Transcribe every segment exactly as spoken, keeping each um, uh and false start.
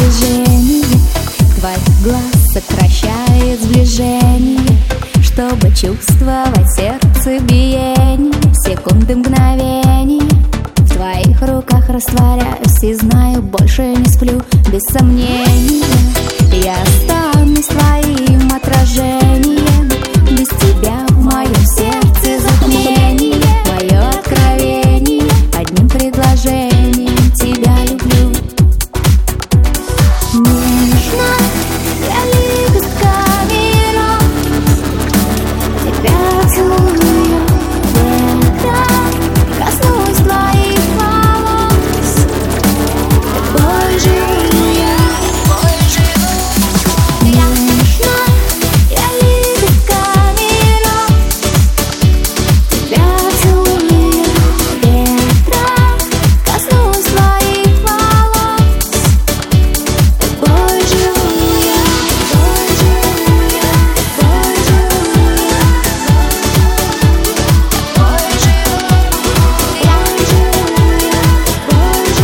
движение твоих глаз сокращает сближение, чтобы чувствовать сердце биение. Секунды, мгновения в твоих руках растворяюсь и знаю, больше не сплю. Без сомнения я останусь твоим отражением. Без тебя в моем сердце затмение. Мое откровение одним предложением: тебя люблю. Нежно я лепестками роз тебя целую, ветром коснусь твоих волос. Тобой живу я, тобой живу я. Нежно я лепестками роз тебя целую, ветром коснусь твоих волос. Тобой живу я, тобой живу я, тобой живу я, тобой живу я, тобой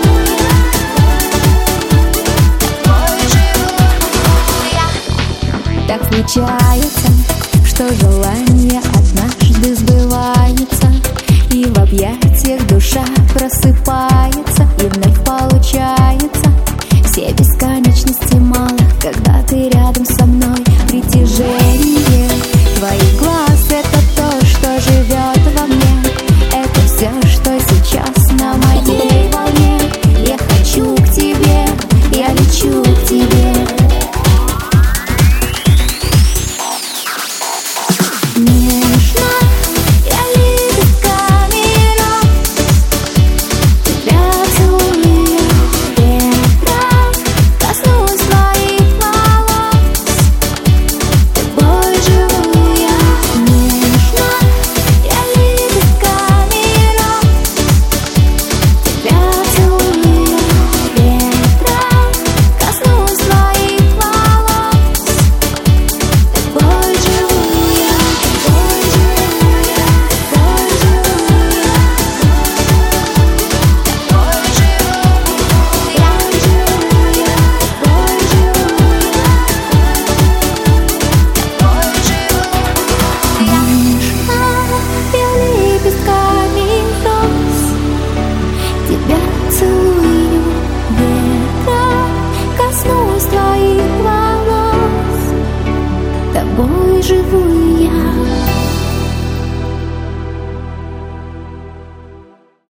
живу я. Так случается, что желание однажды сбывается, и в объятиях душа просыпается, и вновь получается. Все бесконечности мало, когда ты рядом со мной. Притяжение твоих глаз — это то, что живет во мне. Это все, что сейчас на моей волне. Я хочу к тебе, я лечу к тебе. Нежно я лепестками роз тебя целую, ветром коснусь твоих волос. Тобой живу я. Нежно я лепестками роз тебя целую, ветром коснусь твоих волос. Тобой живу я, тобой живу я, тобой живу я, тобой живу я, живу я, тобой живу я, тобой живу я. Нежно я лепестками роз тебя целую, ветром коснусь твоих волос. Тобой живу